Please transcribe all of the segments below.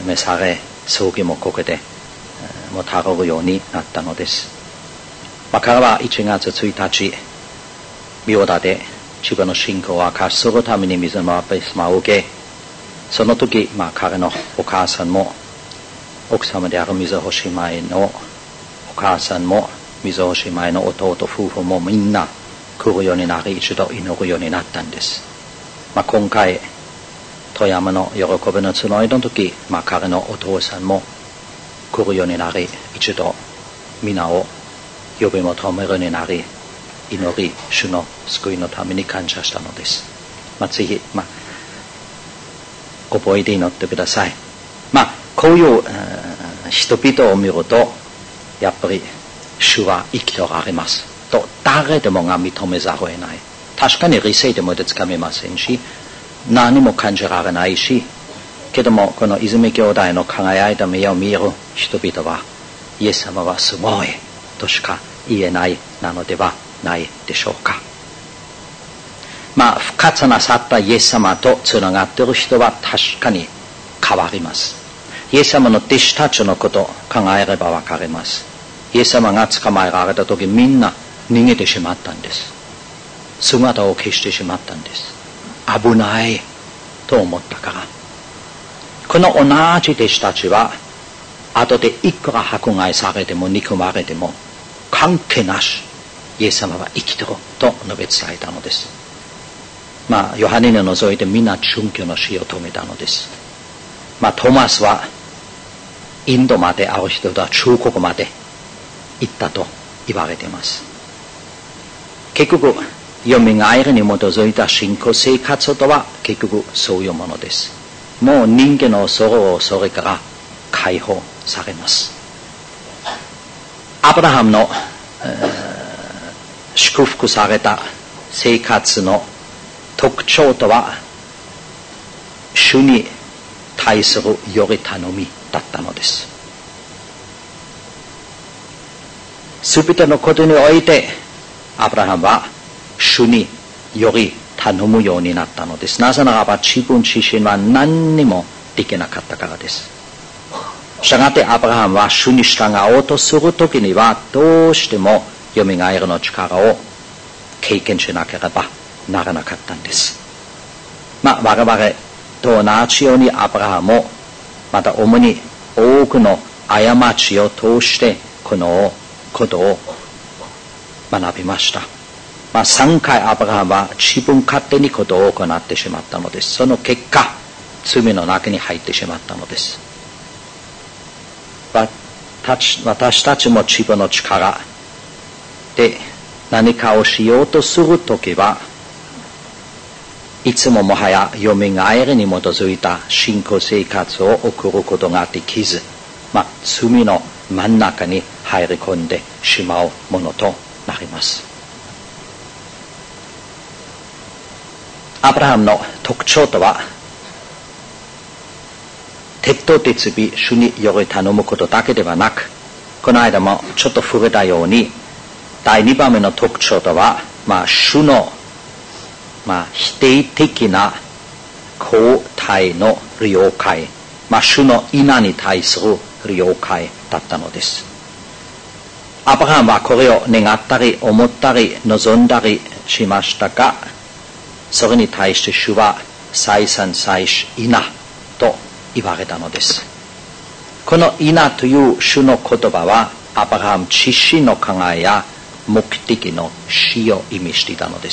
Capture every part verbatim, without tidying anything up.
めされ、葬儀もここでもたろうようになったのです。まあ、彼はいちがつついたち、妙田で自分の信仰を明かしするために水のバプテスマを受け、その時、まあ、彼のお母さんも奥様である水星前のお母さんも水星前の弟夫婦もみんな来るようになり、一度祈るようになったんです。まあ、今回富山の喜びの集いの時、まあ、彼のお父さんも来るようになり、一度皆を呼び求めるようになり、祈り主の救いのために感謝したのです。まあ、ぜひ、まあ、覚えて祈ってください。まあ、こういう人々を見るとやっぱり主は生きておられますと誰でもが認めざるを得ない。確かに理性でもつかめませんし、何も感じられないし、けどもこの泉兄弟の輝いた目を見る人々はイエス様はすごいとしか言えないなのではないでしょうか。まあ不活なさったイエス様とつながっている人は確かに変わります。イエス様の弟子たちのことを考えればわかります。イエス様が捕まえられた時、みんな逃げてしまったんです。姿を消してしまったんです。危ないと思ったから。この同じ弟子たちは後でいくら迫害されても憎まれても関係なし、イエス様は生きてると述べ伝えたのです。まあヨハネを除いてみんな殉教の死を止めたのです。まあトマスはインドまである人とは中国まで行ったと言われています。結局よみがえりに基づいた信仰生活とは結局そういうものです。もう人間の恐れをそれから解放されます。アブラハムの、えー、祝福された生活の特徴とは主に対するより頼みだったのです。すべてのことにおいてアブラハムは主により頼むようになったのです。なぜならば自分自身は何にもできなかったからです。したがってアブラハムは主に従おうとするときにはどうしてもよみがえりの力を経験しなければならなかったんです。まあ我々と同じようにアブラハムもまた主に多くの過ちを通してこのことを学びました。まあ、さんかいアブラハムは自分勝手にことを行ってしまったのです。その結果罪の中に入ってしまったのです。私たちも自分の力で何かをしようとするときはいつももはやよみがえりに基づいた信仰生活を送ることができず、まあ、罪の真ん中に入り込んでしまうものとなります。アブラハムの特徴とは鉄頭鉄尾主により頼むことだけではなく、この間もちょっと触れたようにだいにばんめの特徴とは、まあ、主の、まあ、否定的な交代の了解、まあ、主の意に対する了解だったのです。アブラハムはこれを願ったり思ったり望んだりしましたが、それに対して主は再三再四イナと言われたのです。このイナという主の言葉はアブラハム自身の考えや目的の死を意味していたのです。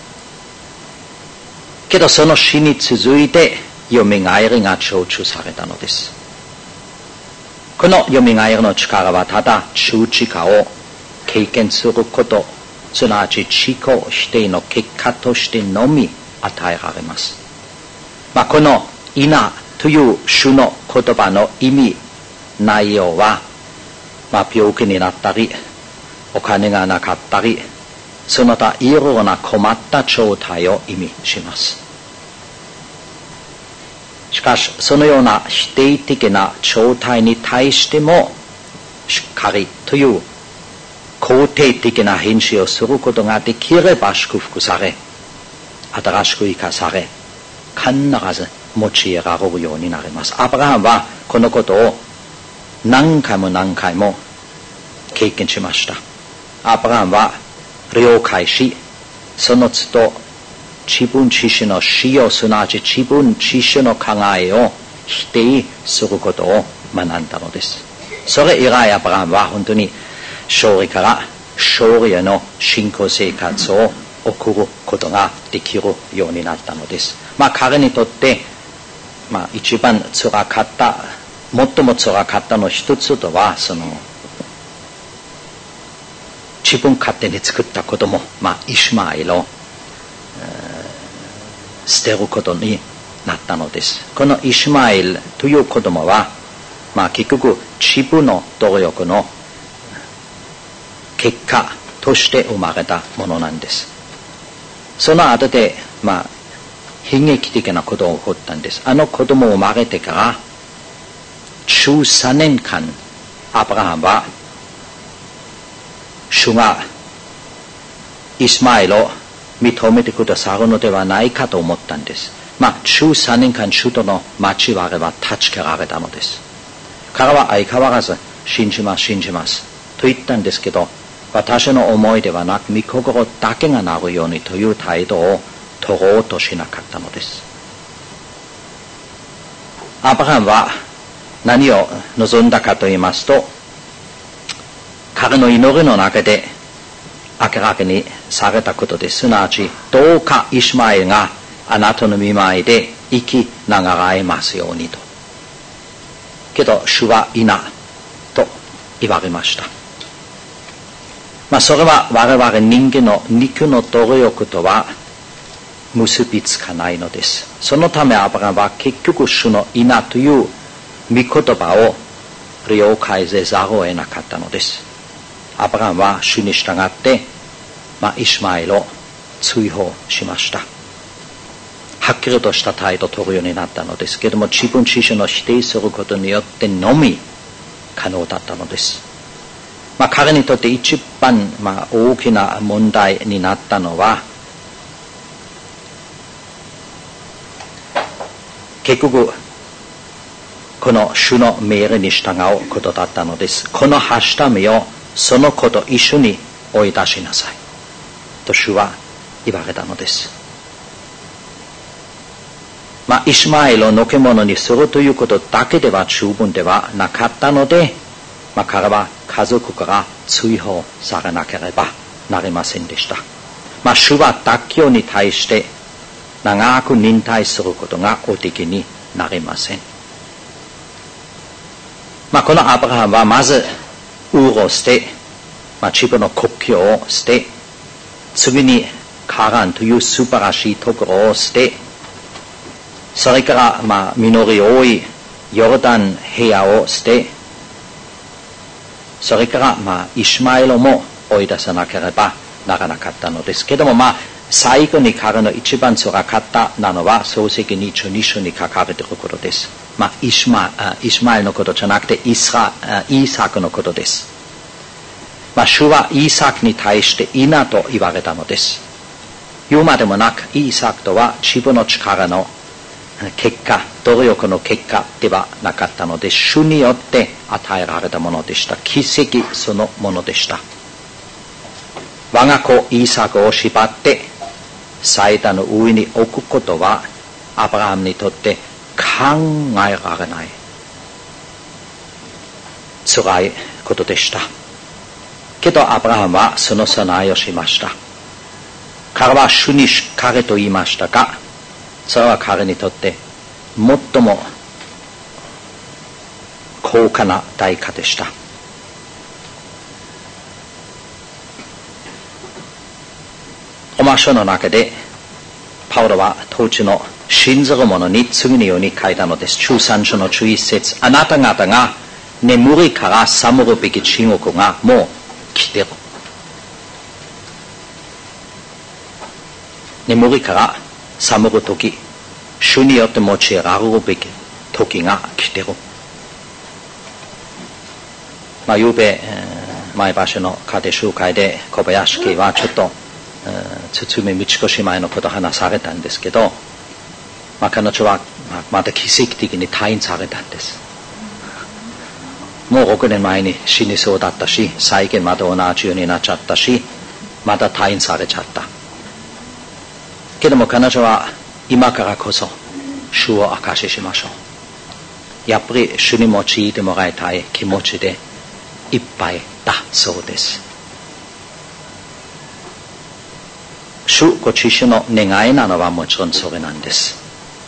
けどその死に続いてよみがえりが成就されたのです。このよみがえりの力はただ十字架を経験すること、すなわち自己否定の結果としてのみ与えられます。まあ、このイナという主の言葉の意味、内容は、まあ、病気になったり、お金がなかったり、その他いろいろな困った状態を意味します。しかし、そのような否定的な状態に対しても、しっかりという肯定的な返事をすることができれば祝福され、新しく生かされ、必ず用いられるようになります。アブラハムはこのことを何回も何回も経験しました。アブラハムは了解し、その都度自分自身の死を、すなわち自分自身の考えを否定することを学んだのです。それ以来アブラハムは本当に勝利から勝利への信仰生活を送ることができるようになったのです。まあ彼にとって、まあ一番辛かった、最も辛かったの一つとは、その自分勝手に作った子供、まあイシュマエルを捨てることになったのです。このイシュマエルという子供は、まあ結局自分の努力の結果として生まれたものなんです。その後で、まあ悲劇的なことが起こったんです。あの子供生まれてからじゅうさんねんかん、アブラハムは主がイスマエルを認めてくださるのではないかと思ったんです。まあじゅうさんねんかん主との交わりは断ち切られたのです。彼は相変わらず信じます信じますと言ったんですけど、私の思いではなく御心だけがなるようにという態度を取ろうとしなかったのです。アブラハムは何を望んだかと言いますと、彼の祈りの中で明らかにされたことです。すなわち、どうかイシュマエルがあなたの御前で生きながらえますようにと。けど主はいなと言われました。まあそれは我々人間の肉の努力とは結びつかないのです。そのためアブラハムは結局主のいなという御言葉を了解せざるを得なかったのです。アブラハムは主に従って、まあ、イシュマエルを追放しました。はっきりとした態度を取るようになったのですけれども、自分自身を否定することによってのみ可能だったのです。まあ、彼にとって一番、まあ、大きな問題になったのは、結局この主の命令に従うことだったのです。このはしたみをその子と一緒に追い出しなさいと主は言われたのです。まあイシュマエルをのけ者にするということだけでは十分ではなかったので、まあ、彼は家族から追放されなければなりませんでした。まあ主は脱臼に対して長く忍耐することがおできになりません。まあ、このアブラハムはまずウールを捨て、まあ、自分の故郷を捨て、次にカランという素晴らしいところを捨て、それからまあ実り多いヨルダン平野を捨て、それからまあイシュマエルも追い出さなければならなかったのですけども、まあ最後に彼の一番辛かったなのは創世記にじゅうに章に書かれていることです。まあイシュマ、イシュマエルのことじゃなくてイスラ、イサクのことです。まあ主はイサクに対していなと言われたのです。言うまでもなくイサクとは自分の力の結果、努力の結果ではなかったので、主によって与えられたものでした。奇跡そのものでした。我が子イサクを縛って祭壇の上に置くことはアブラハムにとって考えられない辛いことでした。けどアブラハムはその備えをしました。彼は主にしっかりと言いましたが、それは彼にとって最も高価な代価でした。ローマ書の中でパウロは当時の信ずる者に次のように書いたのです。じゅうさん章のじゅういち節、あなた方が眠りから覚むるべき地獄がもう来てる。眠りから覚むる時、主によって用いられるべき時が来てる。まあ、ゆうべ前橋の家庭集会で小林家はちょっと堤道子姉妹のことを話されたんですけど、 まあ、彼女はまた奇跡的に退院されたんです。もうろくねんまえに死にそうだったし、最近また同じようになっちゃったし、また退院されちゃった。けども彼女は今からこそ主を証ししましょう。やっぱり主に用いてもらいたい気持ちでいっぱいだそうです。主ご自身の願いなのはもちろんそれなんです。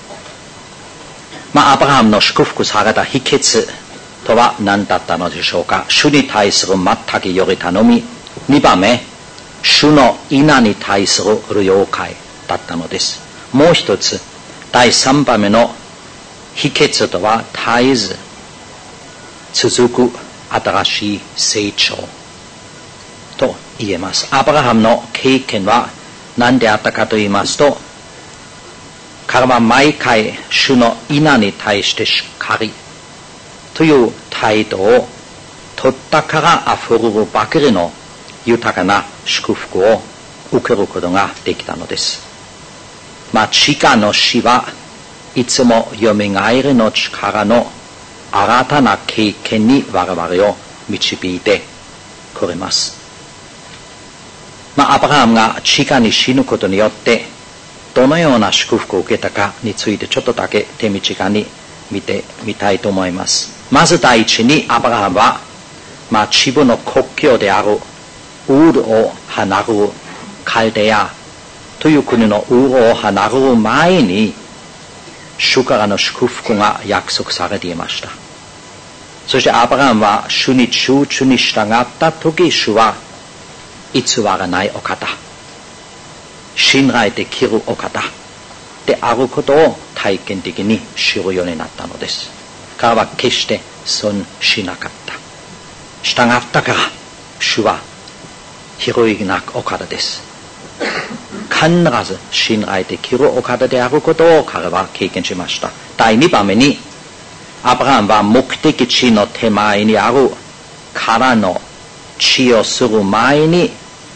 まあ、アブラハムの祝福された秘訣とは何だったのでしょうか。主に対する全くより頼み、にばんめ、主の稲に対する了解だったのです。もう一つ、第三番目の秘訣とは絶えず続く新しい成長と言えます。アブラハムの経験は何であったかと言いますと、彼は毎回主の稲に対してしっかりという態度を取ったから溢れるばかりの豊かな祝福を受けることができたのです。まあ、地下の死はいつもよみがえりの力の新たな経験に我々を導いてくれます。まあ、アブラハムが地下に死ぬことによってどのような祝福を受けたかについてちょっとだけ手短に見てみたいと思います。まず第一にアブラハムは、まあ、自分の故郷であるウールを離るカルデアという国のウールを離る前に主からの祝福が約束されていました。そしてアブラハムは主に忠実に従った時、主は偽らないお方、信頼できるお方であることを体験的に知るようになったのです。彼は決して損しなかった。従ったから主は広いなお方です。必ず信頼できるお方であることを彼は経験しました。第二番目に、アブラハムは目的地の手前にあるからの地をする前に、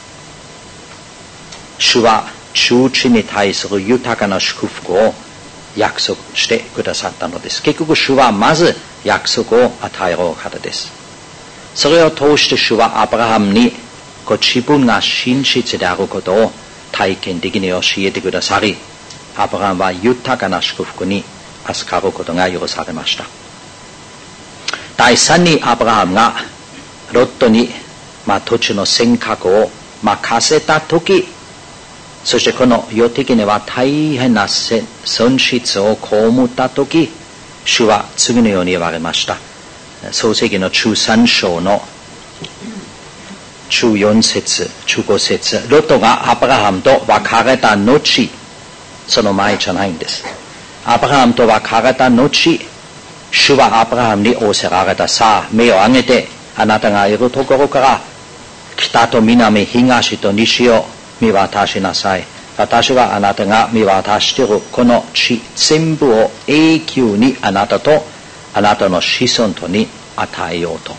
主は忠実に対する豊かな祝福を約束してくださったのです。結局主はまず約束を与えるお方です。それを通して主はアブラハムにご自分が真実であることを体験的に教えてくださり、アブラハムは豊かな祝福に預かることが許されました。第三にアブラハムがロットに、まあ、土地の選択を任せたとき、そしてこの世的には大変な損失を被ったとき、主は次のように言われました。創世記のじゅうさん章のじゅうよん節、じゅうご節、ロトがアブラハムと別れた後、その前じゃないんです。アブラハムと別れた後、主はアブラハムに仰せられた。さあ、目を上げて、あなたがいるところから北と南、東と西を見渡しなさい。私はあなたが見渡しているこの地全部を永久にあなたとあなたの子孫とに与えようと。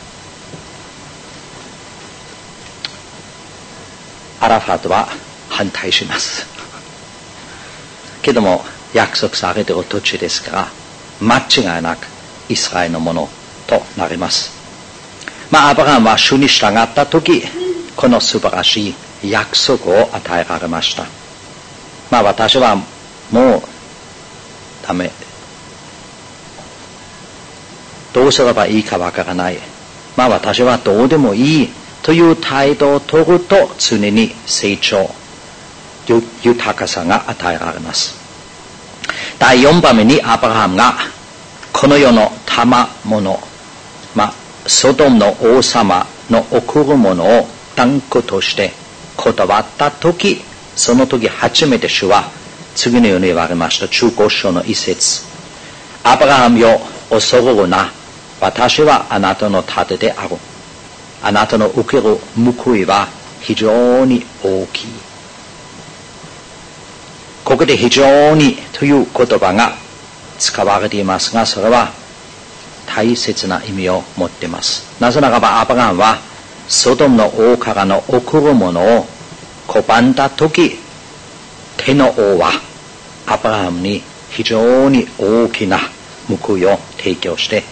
アラファトは反対します。けども約束されている土地ですから間違いなくイスラエルのものとなります。まあアブラハムは主に従ったとき、この素晴らしい約束を与えられました。まあ私はもうダメ、どうすればいいかわからない、まあ私はどうでもいいという態度を取ると常に成長、豊かさが与えられます。だいよんばんめにアブラハムがこの世の賜物、まあソドムの王様の贈るものを断固として断ったとき、その時初めて主は次のように言われました。じゅうご章の一節、アブラハムよ、恐れるな、私はあなたの盾である。あなたの受ける報いは非常に大きい。ここで非常にという言葉が使われていますが、それは大切な意味を持っています。なぜならばアブラハムはソドムの王からの贈るものを拒んだとき、天の王はアブラハムに非常に大きな報いを提供して